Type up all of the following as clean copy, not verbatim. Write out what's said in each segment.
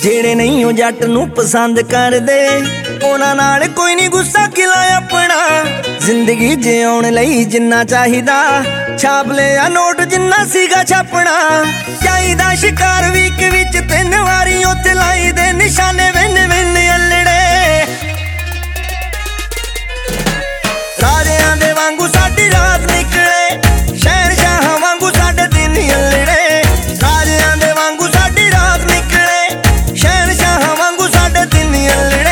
ਜਿਹੜੇ ਨਹੀਂ ਉਹ ਜੱਟ ਨੂੰ ਪਸੰਦ ਕਰਦੇ ਉਹਨਾਂ ਨਾਲ ਕੋਈ ਨਹੀਂ ਗੁੱਸਾ ਕਿਲਾ ਆਪਣਾ। ਜ਼ਿੰਦਗੀ ਜਿਉਣ ਲਈ ਜਿੰਨਾ ਚਾਹੀਦਾ ਛਾਪ ਲਿਆ ਨੋਟ ਜਿੰਨਾ ਸੀਗਾ ਛਾਪਣਾ। ਚਾਹੀਦਾ ਸ਼ਿਕਾਰ ਵੀਕ ਵਿੱਚ 3 ਵਾਰੀ ਉੱਥੇ ਲਾਈ ਦੇ ਨਿਸ਼ਾਨੇ ਵਿੰਨ ਵਿੰਨ ਅਲੜੇ। ਰਾਜਿਆਂ ਦੇ ਵਾਂਗੂ ਸਾਡੀ ਰਾਤ ਨਿਕਲੇ ਸ਼ਹਿਨਸ਼ਾਹਾਂ ਵਾਂਗੂ ਸਾਡੇ ਦਿਨ ਅਲੜੇ। ਰਾਜਿਆਂ ਦੇ ਵਾਂਗੂ ਸਾਡੀ ਰਾਤ ਨਿਕਲੇ ਸ਼ਹਿਨਸ਼ਾਹਾਂ ਵਾਂਗੂ ਸਾਡੇ ਦਿਨ ਅਲੜੇ।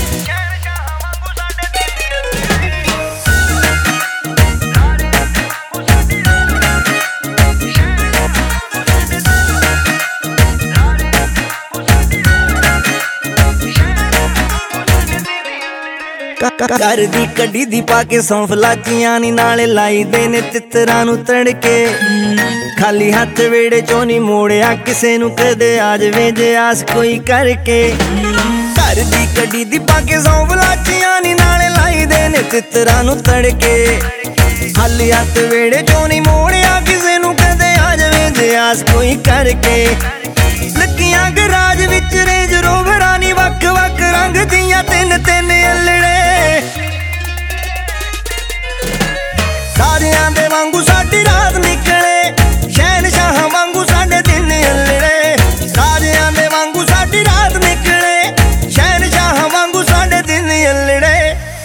ਘਰ ਦੀ ਕੱਢੀ ਦੀ ਪਾ ਕੇ ਸੌਂਫ ਲਾਚੀਆਂ ਨੀ ਨਾਲੇ ਲਾਈ ਦੇ ਨੇ ਤਿੱਤਰਾਂ ਨੂੰ ਤੜਕੇ। ਖਾਲੀ ਹੱਥ ਵੇੜੇ ਚੋਂ ਨੀ ਮੋੜਿਆ ਕਿਸੇ ਨੂੰ ਕਦੇ ਆ ਜਾਵੇ ਜੇ ਆਸ ਕੋਈ ਕਰਕੇ। ਘਰ ਦੀ ਕੱਢੀ ਦੀ ਪਾ ਕੇ ਸੌਂਫ ਲਾਚੀਆਂ ਨੀ ਨਾਲੇ ਲਾਈ ਦੇ ਨੇ ਤਿੱਤਰਾਂ ਨੂੰ ਤੜਕੇ। ਖਾਲੀ ਹੱਥ ਵੇੜੇ ਚੋਂ ਨੀ ਮੋੜਿਆ ਕਿਸੇ ਨੂੰ ਕਦੇ ਆ ਜਾਵੇ ਜੇ ਆਸ ਕੋਈ ਕਰਕੇ। ਲੱਗੀਆਂ ਗਰਾਜ ਵਿੱਚ ਰੇਂਜ ਰੋਵਰਾਂ ਨੀ ਵੱਖ ਵੱਖ ਰੰਗ ਦੀਆਂ 3-3 ਅਲੜੇ। ਰਾਜਿਆਂ ਦੇ ਵਾਂਗੂ ਸਾਡੀ ਰਾਤ ਨਿਕਲੇ ਸ਼ਹਿਨਸ਼ਾਹਾਂ ਵਾਂਗੂ ਸਾਡੇ ਦਿਨ ਅਲੜੇ। ਰਾਜਿਆਂ ਦੇ ਵਾਂਗੂ ਸਾਡੀ ਰਾਤ ਨਿਕਲੇ ਸ਼ਹਿਨਸ਼ਾਹਾਂ ਵਾਂਗੂ ਸਾਡੇ ਦਿਨ ਅਲੜੇ।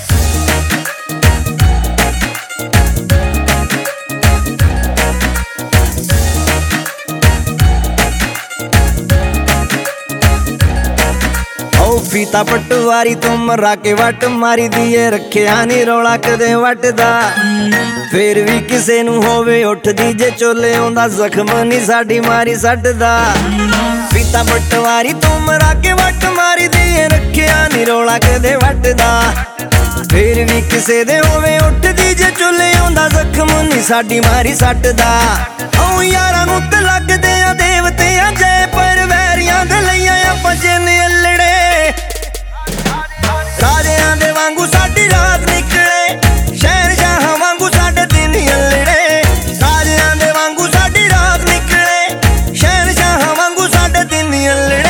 ਫੀਤਾ ਪਟਵਾਰੀ ਤੋਂ ਮਰਾ ਕੇ ਵੱਟ ਮਾਰੀ ਦੀਏ ਰੱਖਿਆ ਨੀ ਰੌਲਾ ਕਦੇ ਵੱਟਦਾ। ਫੇਰ ਵੀ ਕਿਸੇ ਨੂੰ ਹੋਵੇ ਉੱਠਦੀ ਜੇ ਚੋਲੇ ਆਉਂਦਾ ਜ਼ਖਮ ਨੀ ਸਾਡੀ ਮਾਰੀ ਸੱਟਦਾ। ਫੀਤਾ ਪਟਵਾਰੀ ਤੋਂ ਮਰਾ ਕੇ ਵੱਟ ਮਾਰੀ ਦੀਏ ਰੱਖਿਆ ਨੀ ਰੌਲਾ ਕਦੇ ਵੱਟਦਾ। ਫੇਰ ਵੀ ਕਿਸੇ ਦੇ ਹੋਵੇ ਉੱਠਦੀ ਜੇ ਚੋਲੇ ਆਉਂਦਾ ਜ਼ਖਮ ਨੀ ਸਾਡੀ ਮਾਰੀ ਸੱਟਦਾ। ਓ ਯਾਰਾਂ ਨੂੰ ਤੇ ਲੱਗਦੇ ਆ ਦੇਵਤਿਆਂ ਜੈ ਪਰ ਵੈਰੀਆਂ ਦੇ ਲਈ ਆਪਾਂ ਜਿੰਨ ਅਲੜੇ। ਰਾਜਿਆਂ ਦੇ ਵਾਂਗੂ ਸਾਡੀ ਰਾਤ ਨਿਕਲੇ ਸ਼ਹਿਨਸ਼ਾਹਾਂ ਵਾਂਗੂ ਸਾਡੇ ਦਿਨ ਅਲੜੇ। ਰਾਜਿਆਂ ਦੇ ਵਾਂਗੂ ਸਾਡੀ ਰਾਤ ਨਿਕਲੇ ਸ਼ਹਿਨਸ਼ਾਹਾਂ ਵਾਂਗੂ ਸਾਡੇ ਦਿਨ ਅਲੜੇ।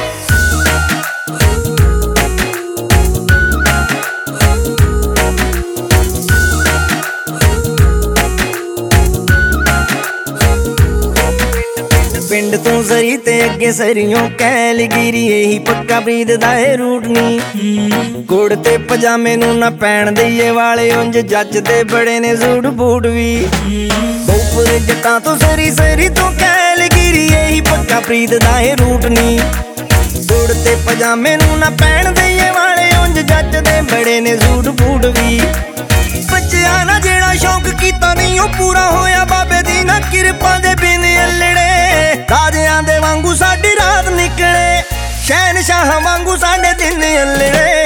ਪਿੰਡ ਤੋਂ ਸਰੀ ਤੇ ਅੱਗੇ ਸਰੀਓਂ ਕੈਲਗਿਰੀ ਇਹੀ ਪੱਕਾ ਪ੍ਰੀਤ ਦਾ ਇਹ ਰੂਟ ਨੀ। ਕੁੜਤੇ ਪਜਾਮੇ ਨੂੰ ਨਾ ਪੈਣ ਦਈਏ ਵਾਲੇ ਉਂਝ ਜੱਜਦੇ ਬੜੇ ਨੇ ਸੂਟ ਬੂਟ ਵੀ। ਬਹੁਪੁਰ ਜੱਟਾਂ ਤੋਂ ਸਰੀ ਤੋਂ ਕੈਲਗਿਰੀ ਇਹੀ ਪੱਕਾ ਪ੍ਰੀਤ ਦਾ ਇਹ ਰੂਟ ਨੀ। ਕੁੜਤੇ ਪਜਾਮੇ ਨੂੰ ਨਾ ਪੈਣ ਦਈਏ ਵਾਲੇ ਉਂਝ ਜੱਜਦੇ ਬੜੇ ਨੇ ਸੂਟ ਬੂਟ ਵੀ। ਬੱਚਿਆ ਨਾ ਜਿਹੜਾ ਸ਼ੌਂਕ ਕੀਤਾ ਨਹੀਂ ਉਹ ਪੂਰਾ ਹੋਇਆ ਬਾਬੇ ਦੀ ਨਾ ਕਿਰਪਾ ਦੇ ਬਿਨ ਅਲੜੇ। ਰਾਜਿਆਂ ਦੇ ਵਾਂਗੂ ਸਾਡੀ ਰਾਤ ਨਿਕਲੇ ਸ਼ਹਿਨਸ਼ਾਹਾਂ ਵਾਂਗੂ ਸਾਡੇ ਦਿਨ ਅਲੜੇ।